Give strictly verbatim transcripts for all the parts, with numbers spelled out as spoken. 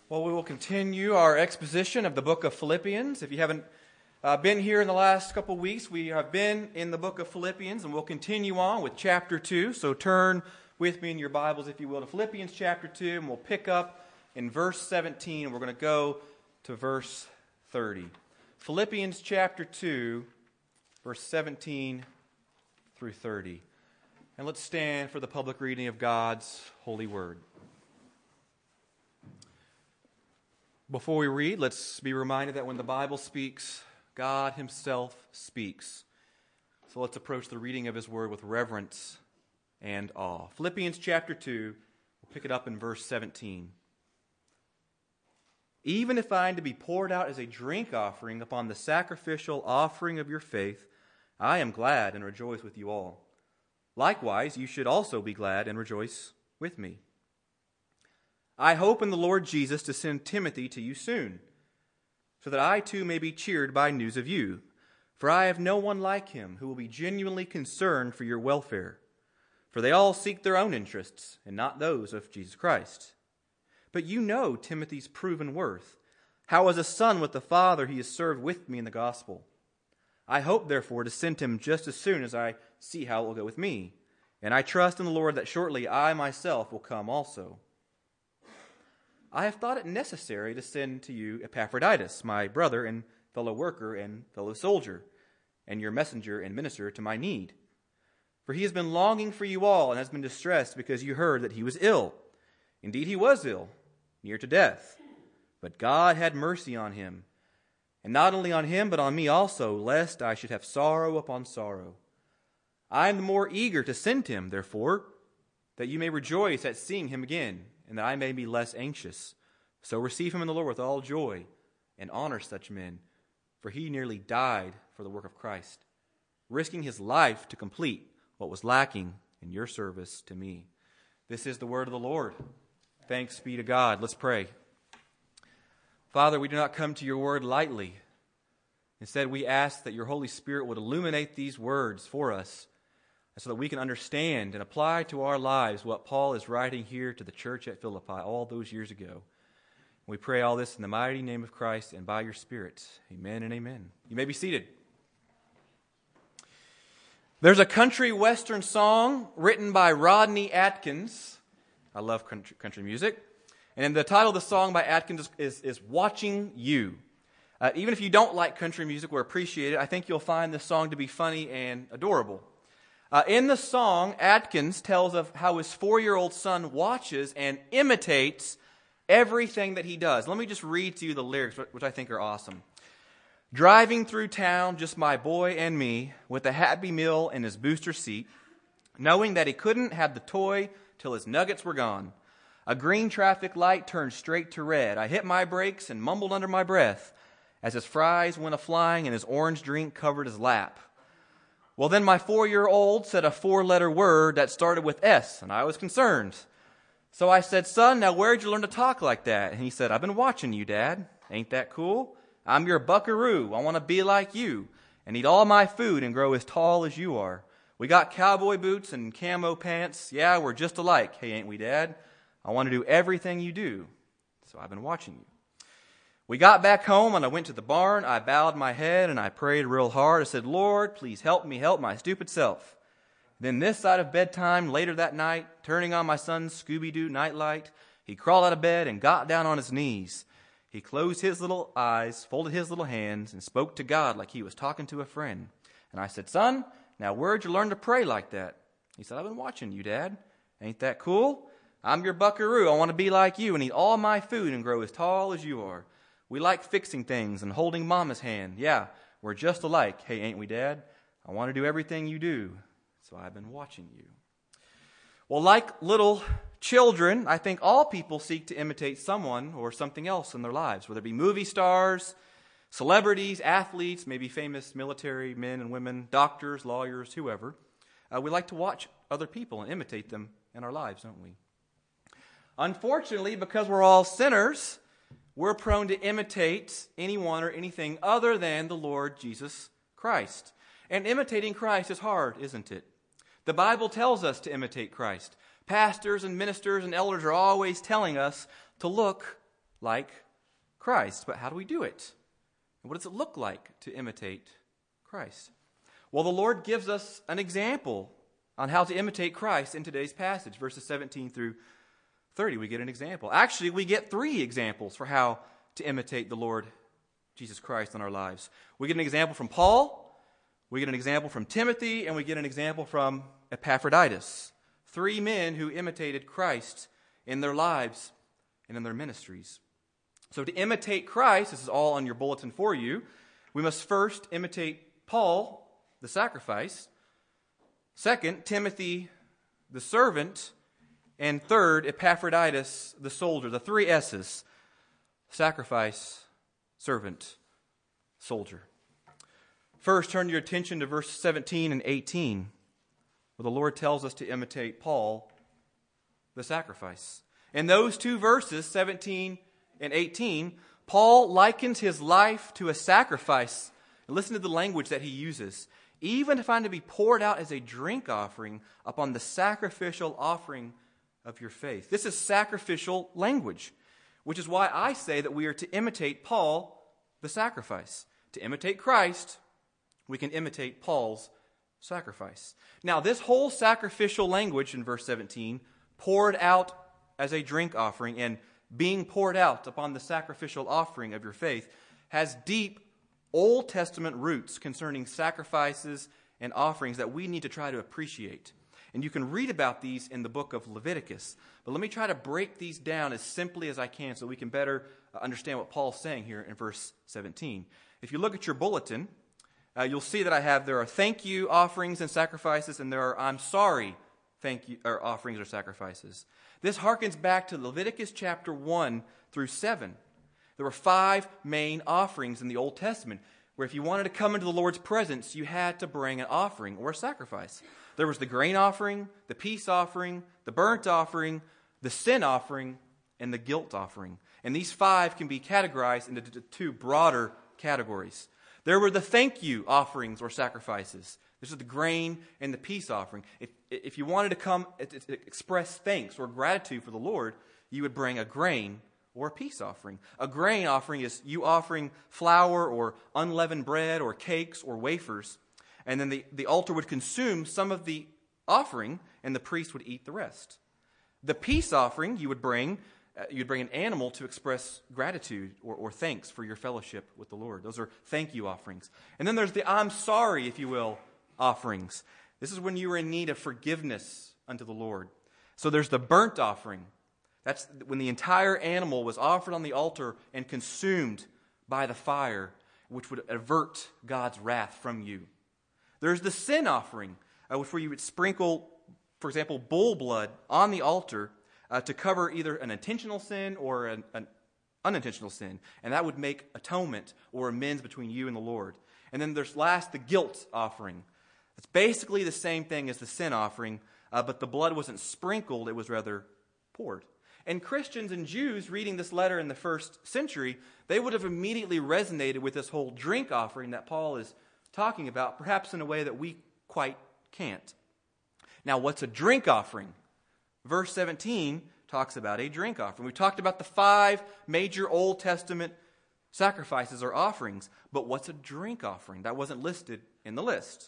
Well, we will continue our exposition of the book of Philippians. If you haven't uh, been here in the last couple weeks, we have been in the book of Philippians, and we'll continue on with chapter two. So turn with me in your Bibles, if you will, to Philippians chapter two, and we'll pick up in verse seventeen, and we're going to go to verse thirty. Philippians chapter two, verse seventeen through thirty. And let's stand for the public reading of God's holy word. Before we read, let's be reminded that when the Bible speaks, God Himself speaks. So let's approach the reading of His word with reverence and awe. Philippians chapter two, we'll pick it up in verse seventeen. Even if I am to be poured out as a drink offering upon the sacrificial offering of your faith, I am glad and rejoice with you all. Likewise, you should also be glad and rejoice with me. I hope in the Lord Jesus to send Timothy to you soon, so that I too may be cheered by news of you. For I have no one like him who will be genuinely concerned for your welfare. For they all seek their own interests, and not those of Jesus Christ. But you know Timothy's proven worth, how as a son with the Father he has served with me in the gospel. I hope, therefore, to send him just as soon as I see how it will go with me. And I trust in the Lord that shortly I myself will come also. I have thought it necessary to send to you Epaphroditus, my brother and fellow worker and fellow soldier, and your messenger and minister to my need. For he has been longing for you all and has been distressed because you heard that he was ill. Indeed, he was ill, near to death. But God had mercy on him, and not only on him, but on me also, lest I should have sorrow upon sorrow. I am the more eager to send him, therefore, that you may rejoice at seeing him again, and that I may be less anxious. So receive him in the Lord with all joy, and honor such men, for he nearly died for the work of Christ, risking his life to complete what was lacking in your service to me. This is the word of the Lord. Thanks be to God. Let's pray. Father, we do not come to your word lightly. Instead, we ask that your Holy Spirit would illuminate these words for us, so that we can understand and apply to our lives what Paul is writing here to the church at Philippi all those years ago. We pray all this in the mighty name of Christ and by your Spirit. Amen and amen. You may be seated. There's a country western song written by Rodney Atkins. I love country, country music. And the title of the song by Atkins is, is, is Watching You. Uh, even if you don't like country music or appreciate it, I think you'll find this song to be funny and adorable. Uh, in the song, Atkins tells of how his four-year-old son watches and imitates everything that he does. Let me just read to you the lyrics, which I think are awesome. Driving through town, just my boy and me, with a Happy Meal in his booster seat, knowing that he couldn't have the toy till his nuggets were gone. A green traffic light turned straight to red. I hit my brakes and mumbled under my breath as his fries went a-flying and his orange drink covered his lap. Well, then my four-year-old said a four-letter word that started with S, and I was concerned. So I said, son, now where'd you learn to talk like that? And he said, I've been watching you, Dad. Ain't that cool? I'm your buckaroo. I want to be like you and eat all my food and grow as tall as you are. We got cowboy boots and camo pants. Yeah, we're just alike. Hey, ain't we, Dad? I want to do everything you do. So I've been watching you. We got back home and I went to the barn. I bowed my head and I prayed real hard. I said, Lord, please help me help my stupid self. Then this side of bedtime, later that night, turning on my son's Scooby-Doo nightlight, he crawled out of bed and got down on his knees. He closed his little eyes, folded his little hands, and spoke to God like he was talking to a friend. And I said, son, now where'd you learn to pray like that? He said, I've been watching you, Dad. Ain't that cool? I'm your buckaroo. I want to be like you and eat all my food and grow as tall as you are. We like fixing things and holding Mama's hand. Yeah, we're just alike. Hey, ain't we, Dad? I want to do everything you do, so I've been watching you. Well, like little children, I think all people seek to imitate someone or something else in their lives, whether it be movie stars, celebrities, athletes, maybe famous military men and women, doctors, lawyers, whoever. Uh, we like to watch other people and imitate them in our lives, don't we? Unfortunately, because we're all sinners, we're prone to imitate anyone or anything other than the Lord Jesus Christ. And imitating Christ is hard, isn't it? The Bible tells us to imitate Christ. Pastors and ministers and elders are always telling us to look like Christ. But how do we do it? And what does it look like to imitate Christ? Well, the Lord gives us an example on how to imitate Christ in today's passage, verses seventeen through thirty. We get an example. Actually, we get three examples for how to imitate the Lord Jesus Christ in our lives. We get an example from Paul, we get an example from Timothy, and we get an example from Epaphroditus. Three men who imitated Christ in their lives and in their ministries. So to imitate Christ, this is all on your bulletin for you, we must first imitate Paul, the sacrifice. Second, Timothy, the servant. And third, Epaphroditus, the soldier. The three S's: sacrifice, servant, soldier. First, turn your attention to verse seventeen and eighteen, where the Lord tells us to imitate Paul, the sacrifice. In those two verses, seventeen and eighteen, Paul likens his life to a sacrifice. And listen to the language that he uses. Even if I'm to be poured out as a drink offering upon the sacrificial offering of your faith. This is sacrificial language, which is why I say that we are to imitate Paul, the sacrifice. To imitate Christ, we can imitate Paul's sacrifice. Now, this whole sacrificial language in verse seventeen, poured out as a drink offering and being poured out upon the sacrificial offering of your faith, has deep Old Testament roots concerning sacrifices and offerings that we need to try to appreciate. And you can read about these in the book of Leviticus. But let me try to break these down as simply as I can so we can better understand what Paul's saying here in verse seventeen. If you look at your bulletin, uh, you'll see that I have, there are thank you offerings and sacrifices, and there are I'm sorry thank you or offerings or sacrifices. This harkens back to Leviticus chapter one through seven. There were five main offerings in the Old Testament, where if you wanted to come into the Lord's presence, you had to bring an offering or a sacrifice. There was the grain offering, the peace offering, the burnt offering, the sin offering, and the guilt offering. And these five can be categorized into two broader categories. There were the thank you offerings or sacrifices. This is the grain and the peace offering. If, if you wanted to come to express thanks or gratitude for the Lord, you would bring a grain or a peace offering. A grain offering is you offering flour or unleavened bread or cakes or wafers. And then the, the altar would consume some of the offering, and the priest would eat the rest. The peace offering you would bring, uh, you'd bring an animal to express gratitude or, or thanks for your fellowship with the Lord. Those are thank you offerings. And then there's the I'm sorry, if you will, offerings. This is when you were in need of forgiveness unto the Lord. So there's the burnt offering. That's when the entire animal was offered on the altar and consumed by the fire, which would avert God's wrath from you. There's the sin offering, uh, which where you would sprinkle, for example, bull blood on the altar uh, to cover either an intentional sin or an, an unintentional sin. And that would make atonement or amends between you and the Lord. And then there's last the guilt offering. It's basically the same thing as the sin offering, uh, but the blood wasn't sprinkled, it was rather poured. And Christians and Jews reading this letter in the first century, they would have immediately resonated with this whole drink offering that Paul is talking about, perhaps in a way that we quite can't. Now, what's a drink offering? Verse seventeen talks about a drink offering. We talked about the five major Old Testament sacrifices or offerings, but what's a drink offering? That wasn't listed in the list.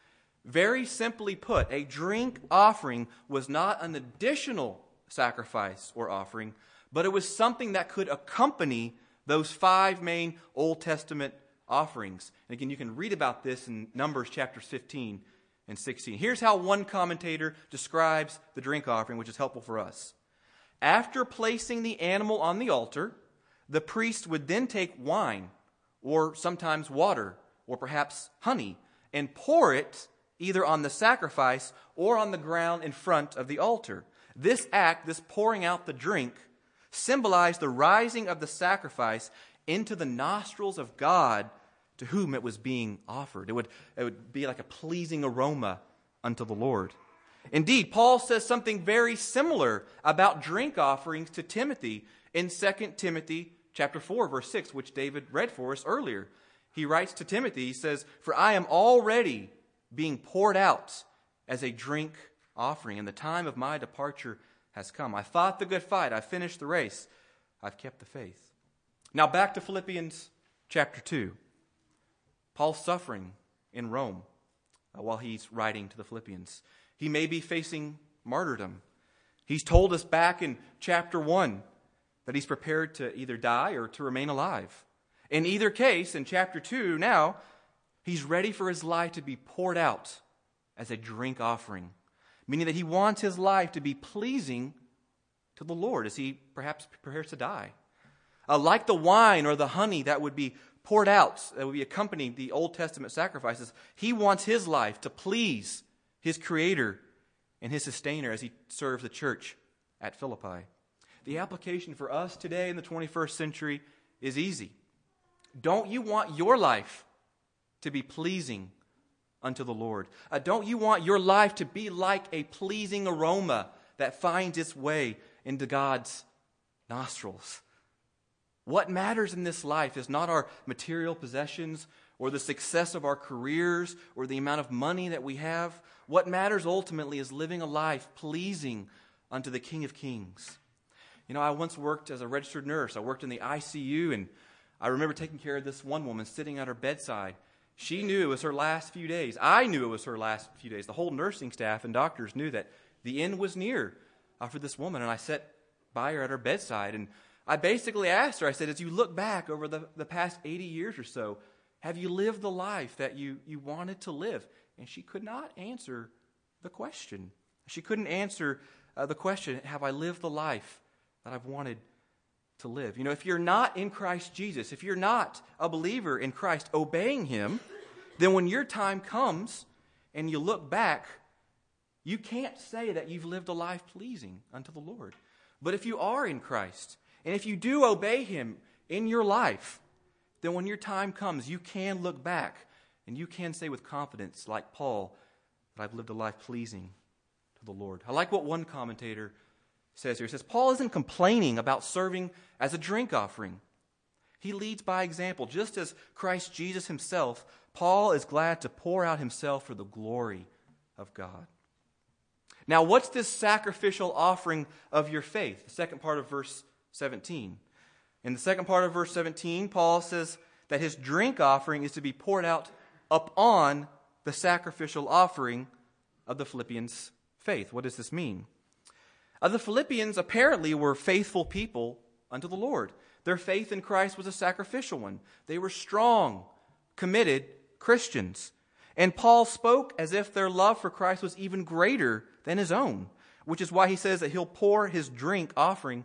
Very simply put, a drink offering was not an additional sacrifice or offering, but it was something that could accompany those five main Old Testament offerings. And again, you can read about this in Numbers chapters fifteen and sixteen. Here's how one commentator describes the drink offering, which is helpful for us. After placing the animal on the altar, the priest would then take wine, or sometimes water, or perhaps honey, and pour it either on the sacrifice or on the ground in front of the altar. This act, this pouring out the drink, symbolized the rising of the sacrifice into the nostrils of God to whom it was being offered. It would, it would be like a pleasing aroma unto the Lord. Indeed, Paul says something very similar about drink offerings to Timothy in Second Timothy chapter four, verse six, which David read for us earlier. He writes to Timothy, he says, "For I am already being poured out as a drink offering, and the time of my departure has come. I fought the good fight, I finished the race, I've kept the faith. Now back to Philippians chapter two. Paul's suffering in Rome uh, while he's writing to the Philippians. He may be facing martyrdom. He's told us back in chapter one that he's prepared to either die or to remain alive. In either case, in chapter two now, he's ready for his life to be poured out as a drink offering, meaning that he wants his life to be pleasing to the Lord as he perhaps prepares to die. Uh, like the wine or the honey that would be poured out, that would be accompanying the Old Testament sacrifices, he wants his life to please his Creator and his Sustainer as he serves the church at Philippi. The application for us today in the twenty-first century is easy. Don't you want your life to be pleasing unto the Lord? Uh, don't you want your life to be like a pleasing aroma that finds its way into God's nostrils? What matters in this life is not our material possessions or the success of our careers or the amount of money that we have. What matters ultimately is living a life pleasing unto the King of Kings. You know, I once worked as a registered nurse. I worked in the I C U, and I remember taking care of this one woman sitting at her bedside. She knew it was her last few days. I knew it was her last few days. The whole nursing staff and doctors knew that the end was near uh, for this woman, and I sat by her at her bedside, and I basically asked her, I said, as you look back over the, the past eighty years or so, have you lived the life that you, you wanted to live? And she could not answer the question. She couldn't answer uh, the question, have I lived the life that I've wanted to live? You know, if you're not in Christ Jesus, if you're not a believer in Christ, obeying Him, then when your time comes and you look back, you can't say that you've lived a life pleasing unto the Lord. But if you are in Christ, and if you do obey Him in your life, then when your time comes, you can look back and you can say with confidence, like Paul, that I've lived a life pleasing to the Lord. I like what one commentator says here. He says, Paul isn't complaining about serving as a drink offering. He leads by example. Just as Christ Jesus Himself, Paul is glad to pour out himself for the glory of God. Now, what's this sacrificial offering of your faith? The second part of verse seventeen. In the second part of verse seventeen, Paul says that his drink offering is to be poured out upon the sacrificial offering of the Philippians' faith. What does this mean? Uh, the Philippians apparently were faithful people unto the Lord. Their faith in Christ was a sacrificial one. They were strong, committed Christians. And Paul spoke as if their love for Christ was even greater than his own, which is why he says that he'll pour his drink offering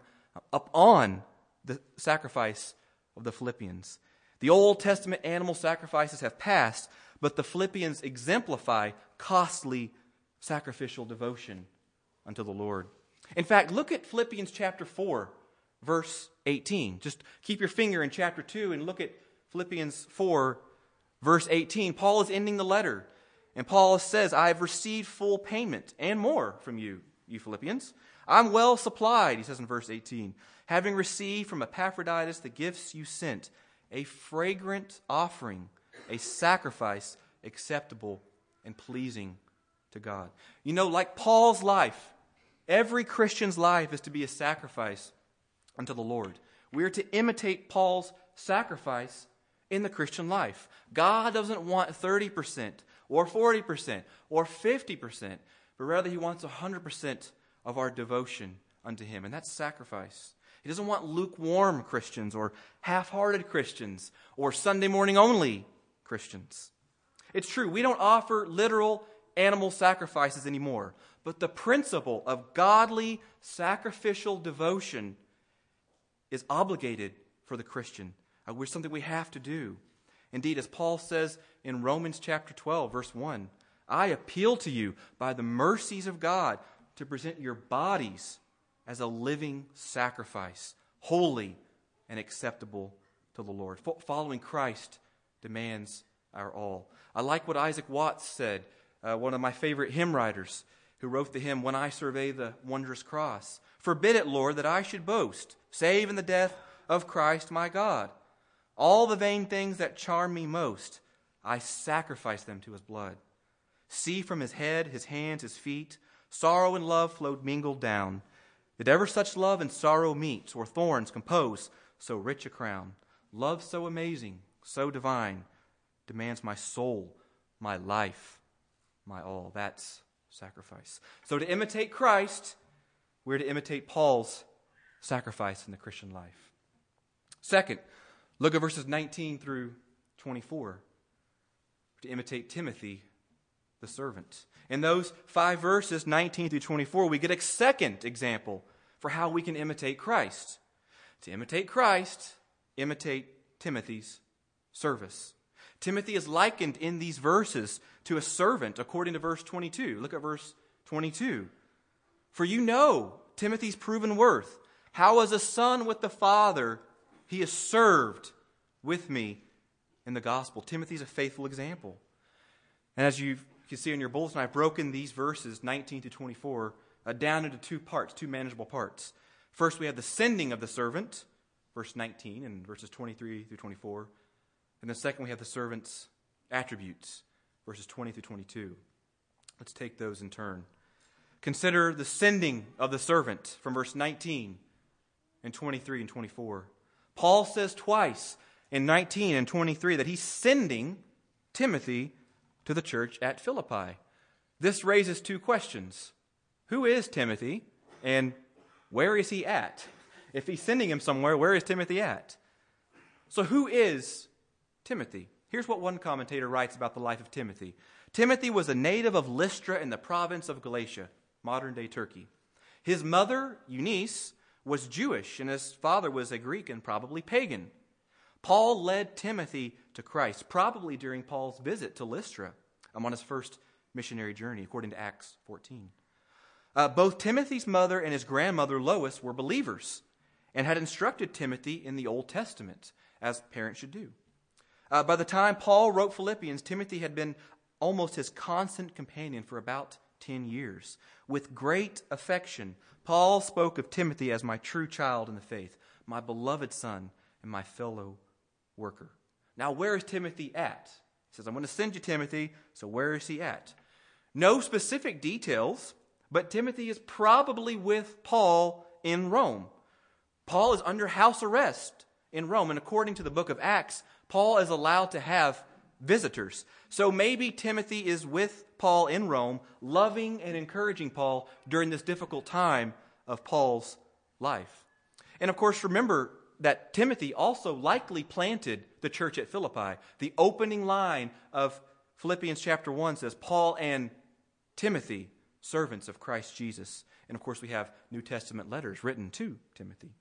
upon the sacrifice of the Philippians. The Old Testament animal sacrifices have passed, but the Philippians exemplify costly sacrificial devotion unto the Lord. In fact, look at Philippians chapter four, verse eighteen. Just keep your finger in chapter two and look at Philippians four, verse eighteen. Paul is ending the letter, and Paul says, I have received full payment and more from you, you Philippians. I'm well supplied, he says in verse eighteen, having received from Epaphroditus the gifts you sent, a fragrant offering, a sacrifice acceptable and pleasing to God. You know, like Paul's life, every Christian's life is to be a sacrifice unto the Lord. We are to imitate Paul's sacrifice in the Christian life. God doesn't want thirty percent or forty percent or fifty percent, but rather He wants one hundred percent of our devotion unto Him, and that's sacrifice. He doesn't want lukewarm Christians or half-hearted Christians or Sunday morning only Christians. It's true, we don't offer literal animal sacrifices anymore, but the principle of godly sacrificial devotion is obligated for the Christian. Uh, we're something we have to do. Indeed, as Paul says in Romans chapter twelve, verse one, I appeal to you by the mercies of God to present your bodies as a living sacrifice, holy and acceptable to the Lord. F- following Christ demands our all. I like what Isaac Watts said, uh, one of my favorite hymn writers, who wrote the hymn, When I Survey the Wondrous Cross. Forbid it, Lord, that I should boast, save in the death of Christ my God. All the vain things that charm me most, I sacrifice them to His blood. See from His head, His hands, His feet, sorrow and love flowed mingled down. Did ever such love and sorrow meet, or thorns compose so rich a crown? Love so amazing, so divine, demands my soul, my life, my all. That's sacrifice. So to imitate Christ, we're to imitate Paul's sacrifice in the Christian life. Second, look at verses nineteen through twenty-four. To imitate Timothy, the servant. In those five verses, nineteen through twenty-four, we get a second example for how we can imitate Christ. To imitate Christ, imitate Timothy's service. Timothy is likened in these verses to a servant, according to verse twenty-two. Look at verse twenty-two. For you know Timothy's proven worth, how as a son with the Father he has served with me in the gospel. Timothy's a faithful example. And as you can see in your bulletin, I've broken these verses, nineteen to twenty-four, uh, down into two parts, two manageable parts. First, we have the sending of the servant, verse nineteen, and verses twenty-three through twenty-four. And then second, we have the servant's attributes, verses twenty through twenty-two. Let's take those in turn. Consider the sending of the servant from verse nineteen and twenty-three and twenty-four. Paul says twice in nineteen and twenty-three that he's sending Timothy to the church at Philippi. This raises two questions. Who is Timothy, and where is he at? If he's sending him somewhere, where is Timothy at? So who is Timothy? Here's what one commentator writes about the life of Timothy. Timothy was a native of Lystra in the province of Galatia, modern-day Turkey. His mother, Eunice, was Jewish, and his father was a Greek and probably pagan. Paul led Timothy to Christ, probably during Paul's visit to Lystra um, on his first missionary journey, according to Acts fourteen. Uh, both Timothy's mother and his grandmother, Lois, were believers and had instructed Timothy in the Old Testament, as parents should do. Uh, by the time Paul wrote Philippians, Timothy had been almost his constant companion for about ten years. With great affection, Paul spoke of Timothy as my true child in the faith, my beloved son, and my fellow worker. Now, where is Timothy at? He says, I'm going to send you Timothy, so where is he at? No specific details, but Timothy is probably with Paul in Rome. Paul is under house arrest in Rome, and according to the book of Acts, Paul is allowed to have visitors. So maybe Timothy is with Paul in Rome, loving and encouraging Paul during this difficult time of Paul's life. And of course, remember that Timothy also likely planted the church at Philippi. The opening line of Philippians chapter one says, Paul and Timothy, servants of Christ Jesus. And of course, we have New Testament letters written to Timothy.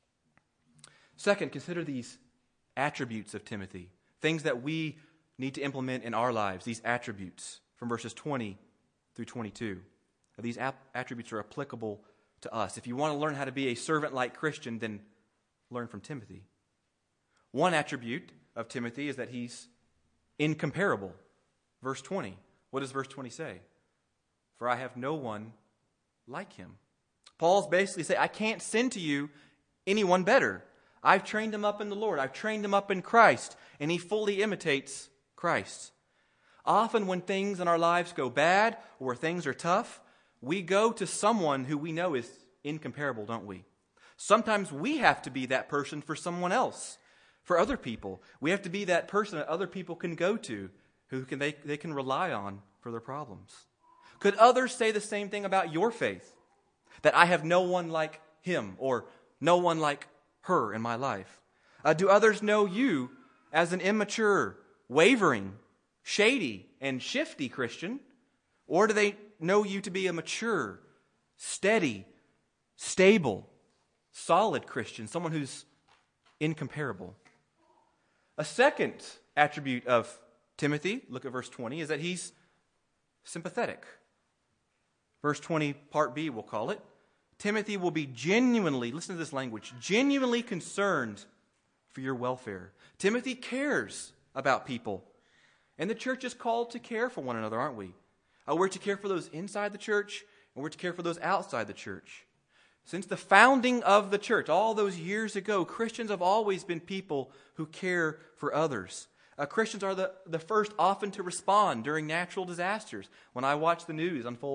Second, consider these attributes of Timothy, things that we need to implement in our lives, these attributes from verses twenty through twenty-two. These ap- attributes are applicable to us. If you want to learn how to be a servant-like Christian, then learn from Timothy. One attribute of Timothy is that he's incomparable. Verse twenty. What does verse twenty say? For I have no one like him. Paul's basically saying, I can't send to you anyone better. I've trained him up in the Lord. I've trained him up in Christ. And he fully imitates Christ. Often when things in our lives go bad or things are tough, we go to someone who we know is incomparable, don't we? Sometimes we have to be that person for someone else, for other people. We have to be that person that other people can go to, who can they, they can rely on for their problems. Could others say the same thing about your faith? That I have no one like him or no one like her in my life? Uh, do others know you as an immature, wavering, shady, and shifty Christian? Or do they know you to be a mature, steady, stable, solid Christian, someone who's incomparable? A second attribute of Timothy, look at verse twenty, is that he's sympathetic. Verse twenty, part B, we'll call it. Timothy will be genuinely, listen to this language, genuinely concerned for your welfare. Timothy cares about people. And the church is called to care for one another, aren't we? Uh, we're to care for those inside the church, and we're to care for those outside the church. Since the founding of the church, all those years ago, Christians have always been people who care for others. Uh, Christians are the, the first often to respond during natural disasters. When I watch the news unfold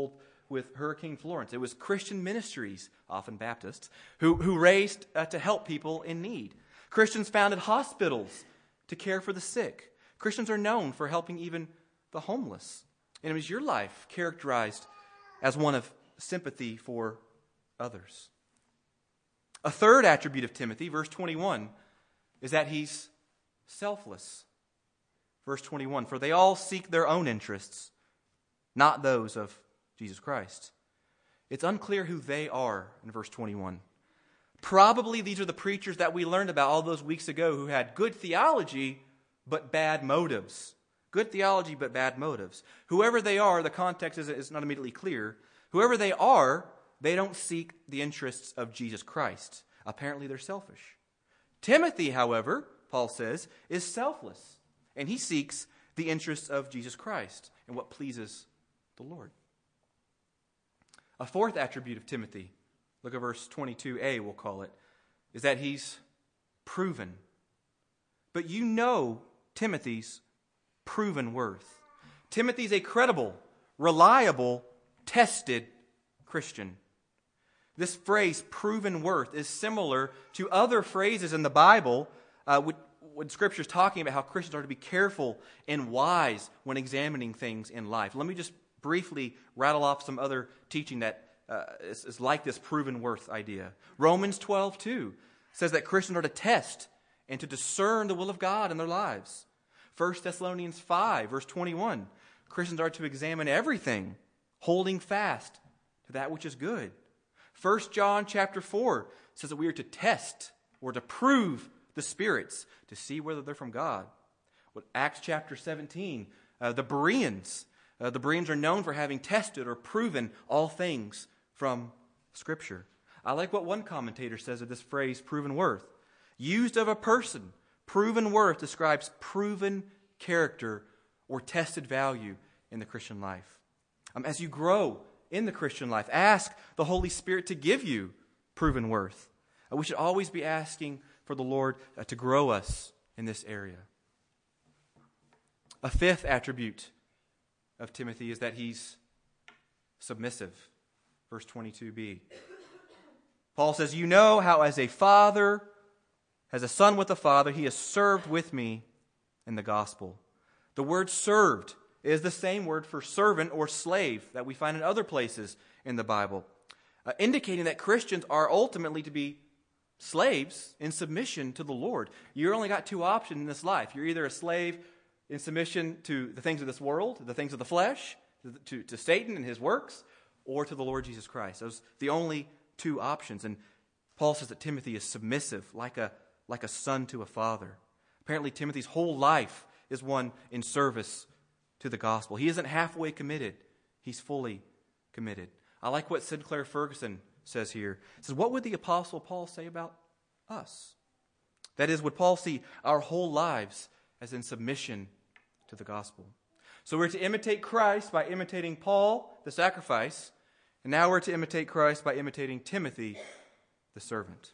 with Hurricane Florence. It was Christian ministries, often Baptists, who, who raised uh, to help people in need. Christians founded hospitals to care for the sick. Christians are known for helping even the homeless. And is your life characterized as one of sympathy for others? A third attribute of Timothy, verse twenty-one, is that he's selfless. Verse twenty-one, for they all seek their own interests, not those of Jesus Christ. It's unclear who they are in verse twenty-one. Probably these are the preachers that we learned about all those weeks ago who had good theology but bad motives. Good theology but bad motives. Whoever they are, the context is, is not immediately clear. Whoever they are, they don't seek the interests of Jesus Christ. Apparently they're selfish. Timothy, however, Paul says, is selfless. And he seeks the interests of Jesus Christ and what pleases the Lord. A fourth attribute of Timothy, look at verse twenty-two a, we'll call it, is that he's proven. But you know Timothy's proven worth. Timothy's a credible, reliable, tested Christian. This phrase, proven worth, is similar to other phrases in the Bible uh, when, when Scripture is talking about how Christians are to be careful and wise when examining things in life. Let me just briefly rattle off some other teaching that uh, is, is like this proven worth idea. Romans twelve two says that Christians are to test and to discern the will of God in their lives. First Thessalonians five, verse twenty-one, Christians are to examine everything, holding fast to that which is good. First John chapter four says that we are to test or to prove the spirits to see whether they're from God. What Acts chapter seventeen, uh, the Bereans, uh, the Bereans are known for having tested or proven all things from Scripture. I like what one commentator says of this phrase, proven worth. Used of a person, proven worth describes proven character or tested value in the Christian life. Um, as you grow in the Christian life, ask the Holy Spirit to give you proven worth. Uh, we should always be asking for the Lord uh, to grow us in this area. A fifth attribute of Timothy is that he's submissive. Verse twenty-two b. Paul says, you know how as a father, as a son with a father, he has served with me in the gospel. The word served is the same word for servant or slave that we find in other places in the Bible, uh, indicating that Christians are ultimately to be slaves in submission to the Lord. You only got two options in this life. You're either a slave in submission to the things of this world, the things of the flesh, to, to, to Satan and his works, or to the Lord Jesus Christ. Those are the only two options. And Paul says that Timothy is submissive, like a, like a son to a father. Apparently Timothy's whole life is one in service to the gospel. He isn't halfway committed. He's fully committed. I like what Sinclair Ferguson says here. He says, what would the Apostle Paul say about us? That is, would Paul see our whole lives as in submission to the gospel? So we're to imitate Christ by imitating Paul, the sacrifice, and now we're to imitate Christ by imitating Timothy, the servant.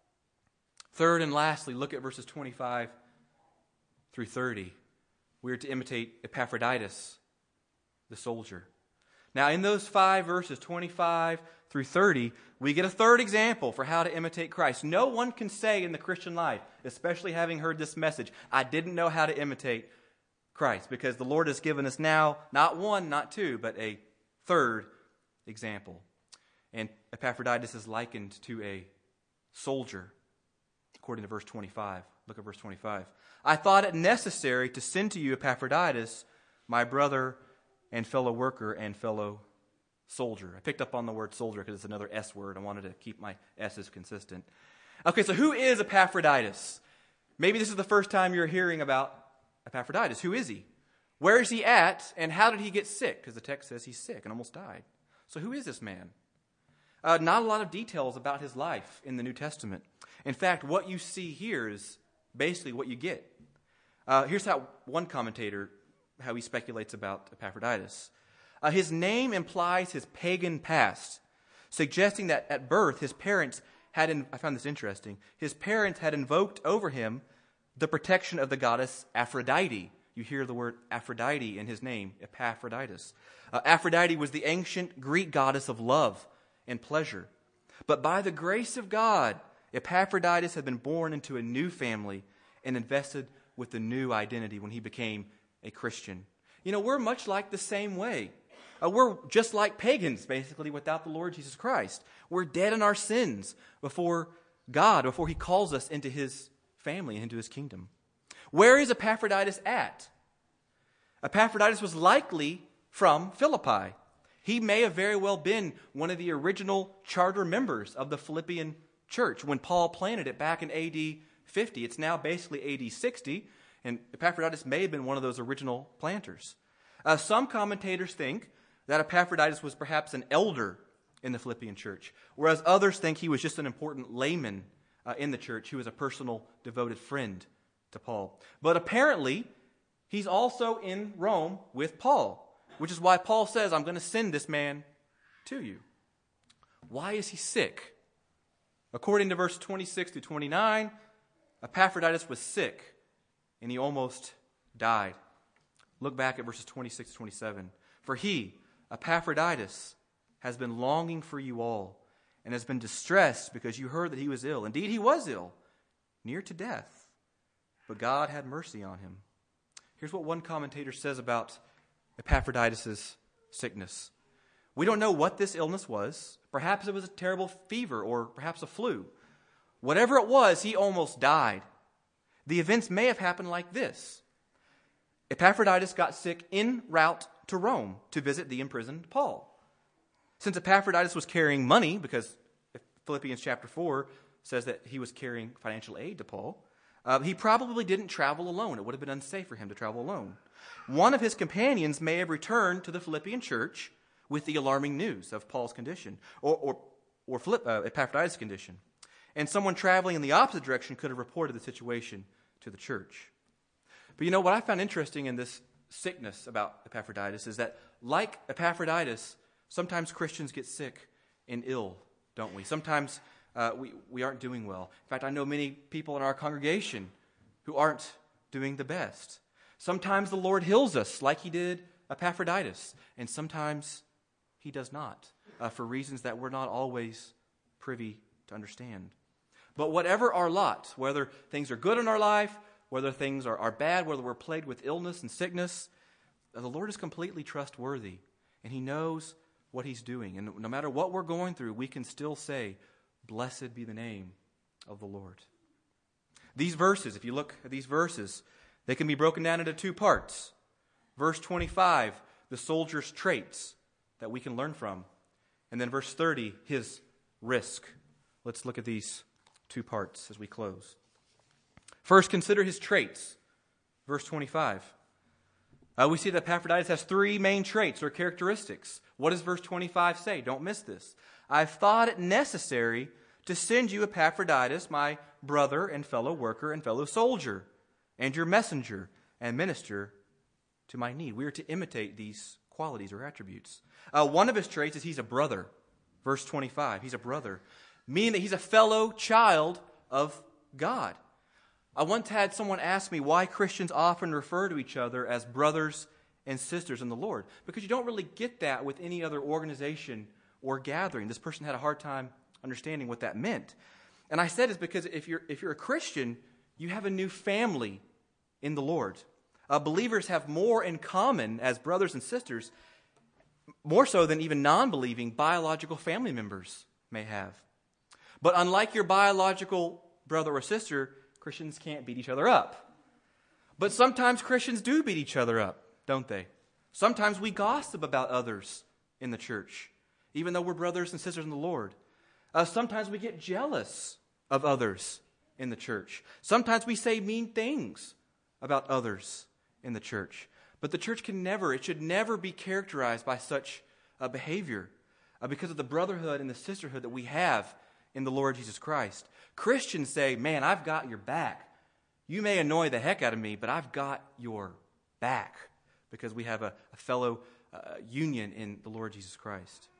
Third and lastly, look at verses twenty-five through thirty. We are to imitate Epaphroditus, the soldier. Now, in those five verses, twenty-five through thirty, we get a third example for how to imitate Christ. No one can say in the Christian life, especially having heard this message, I didn't know how to imitate Christ, because the Lord has given us now not one, not two, but a third example. And Epaphroditus is likened to a soldier, according to verse twenty-five. Look at verse twenty-five. I thought it necessary to send to you Epaphroditus, my brother and fellow worker and fellow soldier. I picked up on the word soldier because it's another S word. I wanted to keep my S's consistent. Okay, so who is Epaphroditus? Maybe this is the first time you're hearing about Epaphroditus. Who is he? Where is he at? And how did he get sick? Because the text says he's sick and almost died. So who is this man? Uh, not a lot of details about his life in the New Testament. In fact, what you see here is basically what you get. Uh, here's how one commentator, how he speculates about Epaphroditus. Uh, his name implies his pagan past, suggesting that at birth his parents had, in, I found this interesting, his parents had invoked over him the protection of the goddess Aphrodite. you hear the word Aphrodite in his name, Epaphroditus. Uh, Aphrodite was the ancient Greek goddess of love and pleasure. But by the grace of God, Epaphroditus had been born into a new family and invested with a new identity when he became a Christian. You know, we're much like the same way. Uh, we're just like pagans, basically, without the Lord Jesus Christ. We're dead in our sins before God, before he calls us into his family and into his kingdom. Where is Epaphroditus at? Epaphroditus was likely from Philippi. He may have very well been one of the original charter members of the Philippian church when Paul planted it back in A D fifty. It's now basically A D sixty, and Epaphroditus may have been one of those original planters. Uh, some commentators think that Epaphroditus was perhaps an elder in the Philippian church, whereas others think he was just an important layman uh, in the church who was a personal, devoted friend to Paul. But apparently, he's also in Rome with Paul, which is why Paul says, I'm going to send this man to you. Why is he sick? According to verse twenty-six through twenty-nine, Epaphroditus was sick, and he almost died. Look back at verses twenty-six to twenty-seven. For he, Epaphroditus, has been longing for you all, and has been distressed because you heard that he was ill. Indeed, he was ill, near to death, but God had mercy on him. Here's what one commentator says about Epaphroditus' sickness. We don't know what this illness was. Perhaps it was a terrible fever or perhaps a flu. Whatever it was, he almost died. The events may have happened like this. Epaphroditus got sick en route to Rome to visit the imprisoned Paul. Since Epaphroditus was carrying money, because Philippians chapter four says that he was carrying financial aid to Paul, uh, he probably didn't travel alone. It would have been unsafe for him to travel alone. One of his companions may have returned to the Philippian church with the alarming news of Paul's condition, or, or, or Philipp, uh, Epaphroditus' condition. And someone traveling in the opposite direction could have reported the situation to the church. But you know, what I found interesting in this sickness about Epaphroditus is that, like Epaphroditus, sometimes Christians get sick and ill, don't we? Sometimes uh, we, we aren't doing well. In fact, I know many people in our congregation who aren't doing the best. Sometimes the Lord heals us like he did Epaphroditus, and sometimes he does not, uh, for reasons that we're not always privy to understand. But whatever our lot, whether things are good in our life, whether things are, are bad, whether we're plagued with illness and sickness, the Lord is completely trustworthy, and he knows what he's doing. And no matter what we're going through, we can still say, blessed be the name of the Lord. These verses, if you look at these verses, they can be broken down into two parts. Verse twenty-five, the soldier's traits that we can learn from. And then verse thirty, his risk. Let's look at these two parts as we close. First, consider his traits. Verse twenty-five. Uh, we see that Epaphroditus has three main traits or characteristics. What does verse twenty-five say? Don't miss this. I've thought it necessary to send you Epaphroditus, my brother and fellow worker and fellow soldier, and your messenger and minister to my need. We are to imitate these qualities or attributes. Uh, one of his traits is he's a brother. Verse twenty-five, he's a brother, meaning that he's a fellow child of God. I once had someone ask me why Christians often refer to each other as brothers and sisters in the Lord. Because you don't really get that with any other organization or gathering. This person had a hard time understanding what that meant. And I said it's because if you're, if you're a Christian, you have a new family in the Lord. Uh, believers have more in common as brothers and sisters, more so than even non-believing biological family members may have. But unlike your biological brother or sister, Christians can't beat each other up. But sometimes Christians do beat each other up, don't they? Sometimes we gossip about others in the church, even though we're brothers and sisters in the Lord. Uh, sometimes we get jealous of others in the church. Sometimes we say mean things about others in the church. But the church can never, it should never be characterized by such uh, behavior uh, because of the brotherhood and the sisterhood that we have in the Lord Jesus Christ. Christians say, man, I've got your back. You may annoy the heck out of me, but I've got your back because we have a, a fellow uh, union in the Lord Jesus Christ.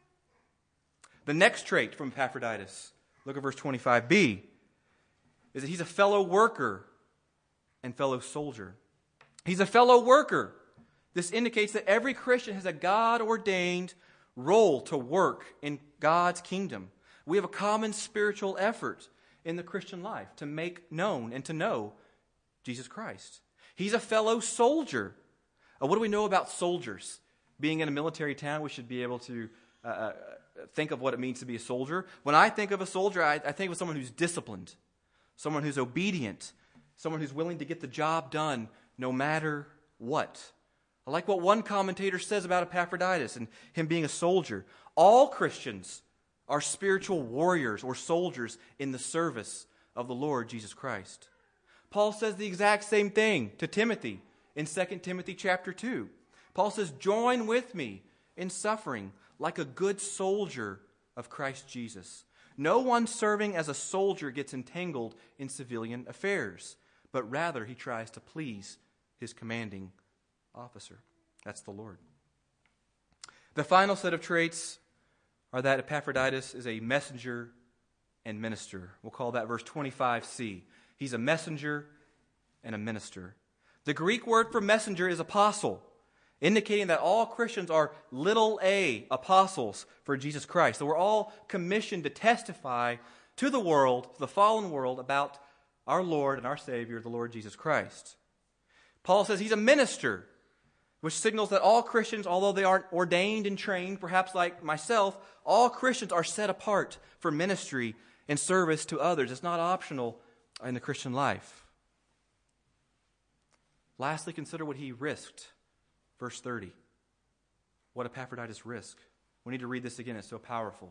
The next trait from Epaphroditus, look at verse twenty-five b, is that he's a fellow worker and fellow soldier. He's a fellow worker. This indicates that every Christian has a God-ordained role to work in God's kingdom. We have a common spiritual effort in the Christian life to make known and to know Jesus Christ. He's a fellow soldier. Uh, what do we know about soldiers? Being in a military town, we should be able to uh, think of what it means to be a soldier. When I think of a soldier, I, I think of someone who's disciplined, someone who's obedient, someone who's willing to get the job done no matter what. I like what one commentator says about Epaphroditus and him being a soldier. All Christians are spiritual warriors or soldiers in the service of the Lord Jesus Christ. Paul says the exact same thing to Timothy in Second Timothy chapter two. Paul says, "Join with me in suffering like a good soldier of Christ Jesus. No one serving as a soldier gets entangled in civilian affairs, but rather he tries to please his commanding officer." That's the Lord. The final set of traits are that Epaphroditus is a messenger and minister. We'll call that verse twenty-five c. He's a messenger and a minister. The Greek word for messenger is apostle, indicating that all Christians are little a apostles for Jesus Christ. So we're all commissioned to testify to the world, to the fallen world, about our Lord and our Savior, the Lord Jesus Christ. Paul says he's a minister, which signals that all Christians, although they aren't ordained and trained, perhaps like myself, all Christians are set apart for ministry and service to others. It's not optional in the Christian life. Lastly, consider what he risked. Verse thirty. What Epaphroditus risked. We need to read this again. It's so powerful.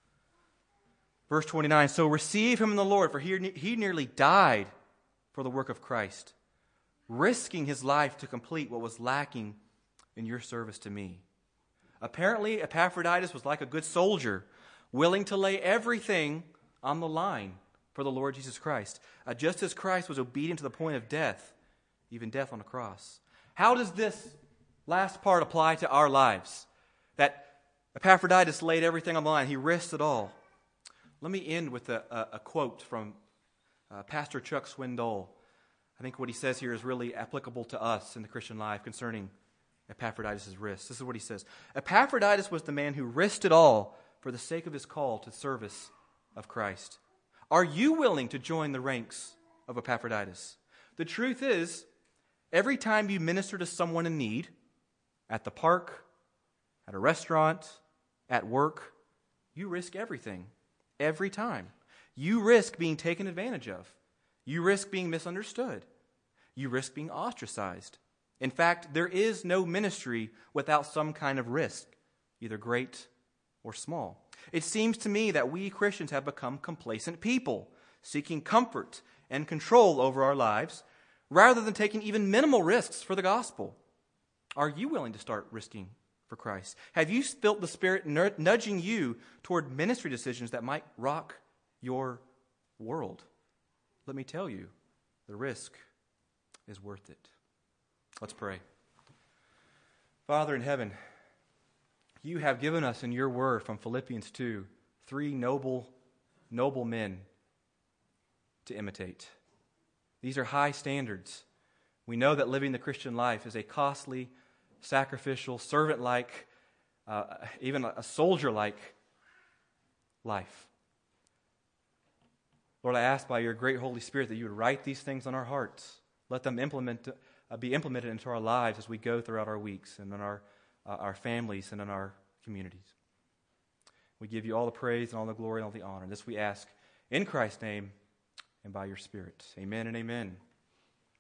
Verse twenty-nine. "So receive him in the Lord, for he, he nearly died for the work of Christ, risking his life to complete what was lacking in your service to me." Apparently, Epaphroditus was like a good soldier, willing to lay everything on the line for the Lord Jesus Christ, uh, just as Christ was obedient to the point of death, even death on the cross. How does this last part apply to our lives? That Epaphroditus laid everything on the line. He risked it all. Let me end with a, a, a quote from uh, Pastor Chuck Swindoll. I think what he says here is really applicable to us in the Christian life concerning Epaphroditus' risk. This is what he says. "Epaphroditus was the man who risked it all for the sake of his call to service of Christ." Are you willing to join the ranks of Epaphroditus? The truth is, every time you minister to someone in need, at the park, at a restaurant, at work, you risk everything. Every time. You risk being taken advantage of. You risk being misunderstood. You risk being ostracized. In fact, there is no ministry without some kind of risk, either great or small. It seems to me that we Christians have become complacent people, seeking comfort and control over our lives, rather than taking even minimal risks for the gospel. Are you willing to start risking for Christ? Have you felt the Spirit nudging you toward ministry decisions that might rock your world? Let me tell you, the risk is worth it. Let's pray. Father in heaven, you have given us in your word from Philippians two, three noble, noble men to imitate. These are high standards. We know that living the Christian life is a costly, sacrificial, servant-like, uh, even a soldier-like life. Lord, I ask by your great Holy Spirit that you would write these things on our hearts. Let them implement, uh, be implemented into our lives as we go throughout our weeks and in our, uh, our families and in our communities. We give you all the praise and all the glory and all the honor. This we ask in Christ's name and by your Spirit. Amen and amen.